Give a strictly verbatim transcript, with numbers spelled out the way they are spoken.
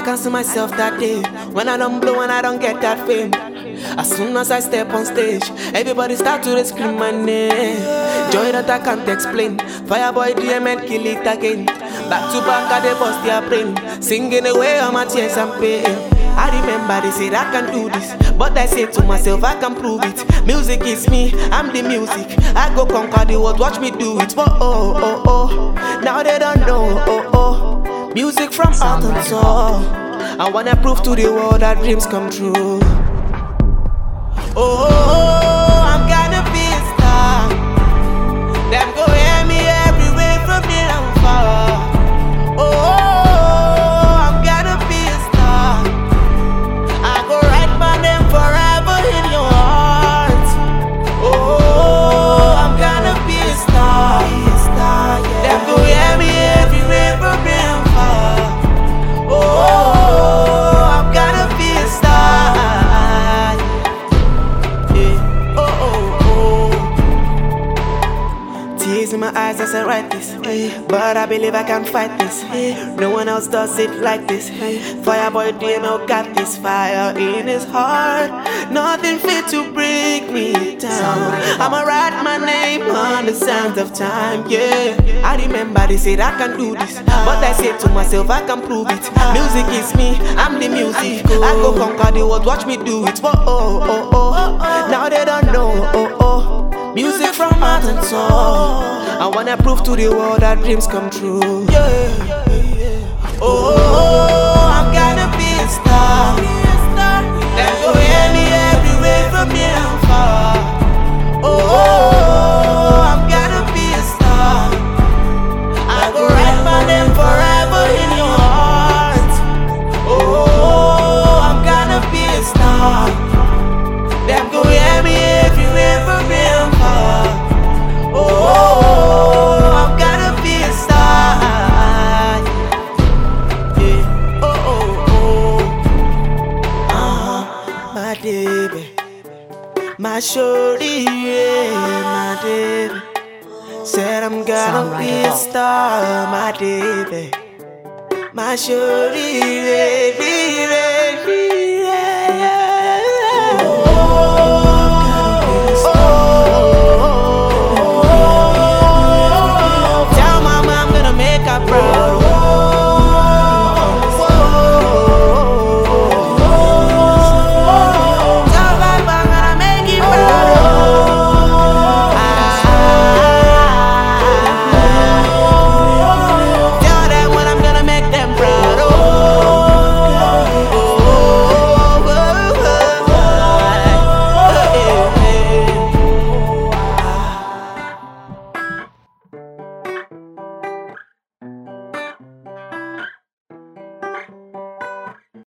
I can see myself that day when I don't blow and I don't get that fame. As soon as I step on stage, everybody start to scream my name. Joy that I can't explain. Fireboy D M and kill it again. Back to back, I they bust their brain, singing away all my tears and pain. I remember they said I can do this, but I say to myself I can prove it. Music is me, I'm the music. I go conquer the world, watch me do it. Oh oh oh oh, now they don't know. Oh oh, music from heart and soul. I wanna prove to the world that dreams come true. Oh, oh, oh, I'm gonna be a star. Them go hear me everywhere from near and far. Oh, oh, oh, I'm gonna be a star. I go write my name forever in your heart. Oh, oh, oh, I'm gonna be a star. Them go hear me everywhere from near and far. Oh, oh, oh, I'm gonna be a star. Tears in my eyes as I write this, but I believe I can fight this. No one else does it like this. Fireboy D M L got this fire in his heart. Nothing fit to break me down. I'ma write my name on the sands of time. Yeah, I remember they said I can do this, but I said to myself I can prove it. Music is me, I'm the music. I go conquer the world, watch me do it. Oh oh oh oh, now they don't know. Oh oh. Music from heart and soul. I wanna prove to the world that dreams come true. Yeah. Oh, oh, oh, I'm gonna be a star. Them go hear me everywhere from near and far. Oh, oh, oh, I'm gonna be a star. I go write my name forever in your heart. Oh, oh, oh, I'm gonna be a star. Them go hear me everywhere from near and far. Oh, oh, oh, I'm gonna be a star. Yeah. Oh, oh, oh. Uh-huh. My baby, my shorty, yeah, my baby. Said I'm gonna be a star, my baby. My shorty, baby, baby.